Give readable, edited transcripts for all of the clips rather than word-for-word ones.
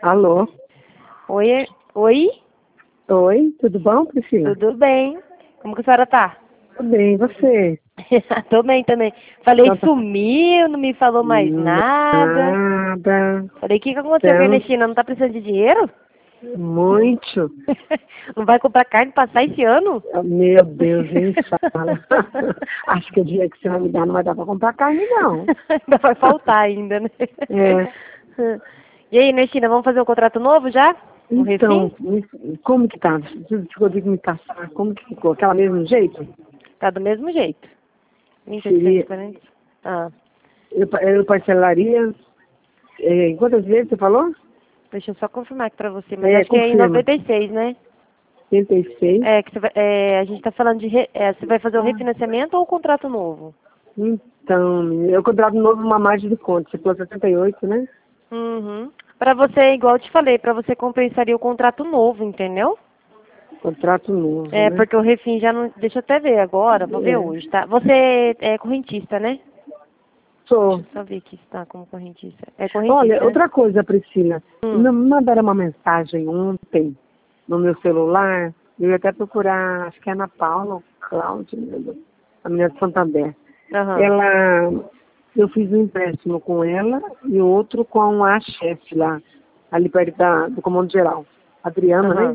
Alô? Oi, oi? Oi, tudo bom, Priscila? Tudo bem? Como que a senhora tá? Tudo bem, e você? Tô bem também. Falei, Então, tá sumiu, não me falou mais nada. nada. Falei, o que aconteceu com a Então, Ernestina? Não tá precisando de dinheiro? muito. Não vai comprar carne pra passar esse ano? Meu Deus, nem fala. Acho que o dia que você vai me dar não vai dar pra comprar carne, não. Ainda vai faltar ainda, né? É. E aí, Ernestina, vamos fazer um contrato novo já? Um Então, refim? como que tá? Você ficou de me passar? Como que ficou? Aquela mesmo jeito? Tá do mesmo jeito. Seria, 2840. Ah, eu parcelaria, quantas vezes você falou? deixa eu só confirmar aqui pra você, mas acho que é em Confirma. 96, né? 86. É, que você vai, a gente tá falando de, você vai fazer o refinanciamento ou o contrato novo? Então, eu contrato novo uma margem de conta. Você falou 78, né? Uhum. Pra você, igual eu te falei, pra você compensaria o contrato novo, entendeu? Contrato novo, É, né? porque o refim já não, deixa eu até ver agora, vou ver É. hoje, tá? Você é correntista, né? Deixa Sou. eu só ver aqui se tá como correntista. É Olha, correntista, né? outra coisa, Priscila. Hum. Me mandaram uma mensagem ontem no meu celular. Eu ia até procurar, acho que é Ana Paula ou Cláudia, meu Deus, a menina de Santander. Aham. Eu fiz um empréstimo com ela e outro com a chefe lá, ali perto do Comando Geral, Adriana, né? Aham.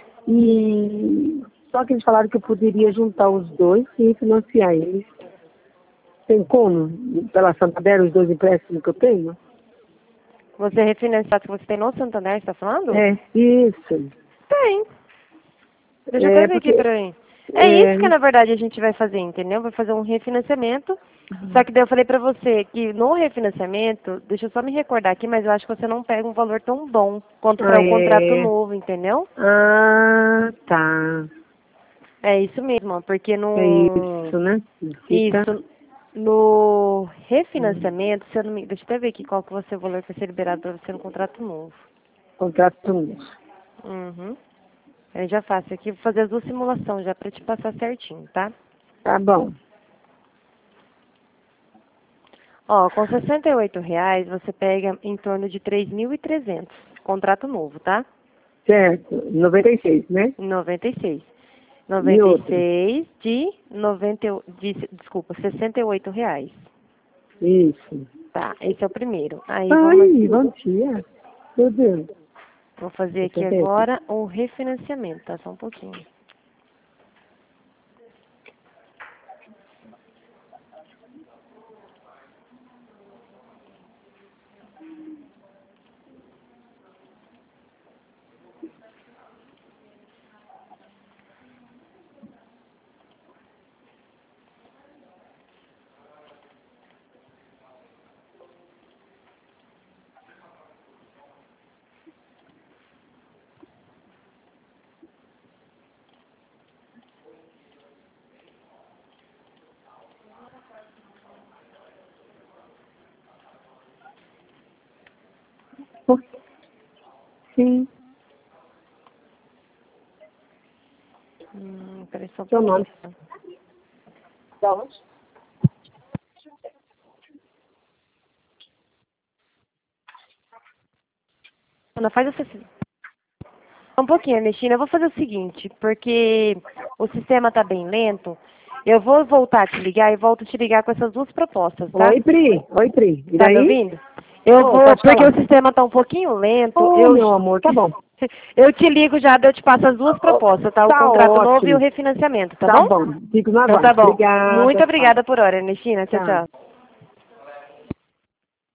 E só que eles falaram que eu poderia juntar os dois e financiar eles. Tem como? Pela Santander, os dois empréstimos que eu tenho? Você refinanciado que você tem no Santander, você tá falando? É, isso. Tem. Deixa eu até É, ver aqui porque. pra mim. É É, isso que na verdade a gente vai fazer, entendeu? Vai fazer um refinanciamento. Só que daí eu falei pra você que no refinanciamento, deixa eu só me recordar aqui, mas eu acho que você não pega um valor tão bom quanto para o contrato é. novo, entendeu? Ah, tá. É isso mesmo, porque É no isso, né? Fica. isso no refinanciamento, se eu não me, deixa eu até ver aqui qual que vai ser o valor que vai ser liberado para você no contrato novo. Contrato novo. Uhum. Eu já faço aqui, vou fazer as duas simulações já para te passar certinho, tá? Tá bom. Ó, com R$ 68 você pega em torno de 3.300. Contrato novo, tá? Certo. 96, né? 96. E outro? 96 de 68 reais. Isso. Tá, esse é o primeiro. Aí Ai, bom dia. Meu Deus. vou fazer aqui 68. agora o refinanciamento, tá? Só um pouquinho. Sim. Peraí só um Seu pouquinho. nome. Da onde? Ana, faz essa. Um pouquinho, Ernestina. Eu vou fazer o seguinte, porque o sistema tá bem lento. Eu vou voltar a te ligar e volto a te ligar com essas duas propostas, tá? Oi, Pri. Oi, Pri. E Tá me daí? ouvindo? Eu Ô, vou, pode porque falar. o sistema tá um pouquinho lento. Ô, meu amor, tá bom. Eu te ligo já, daí eu te passo as duas Ô, propostas, tá? O tá contrato novo e o ótimo. refinanciamento, tá Tá bom? bom. Fico no Então tá aguardo. bom. Muito Obrigada. Tchau. obrigada por hora, Ernestina. Tchau, Tchau. tchau.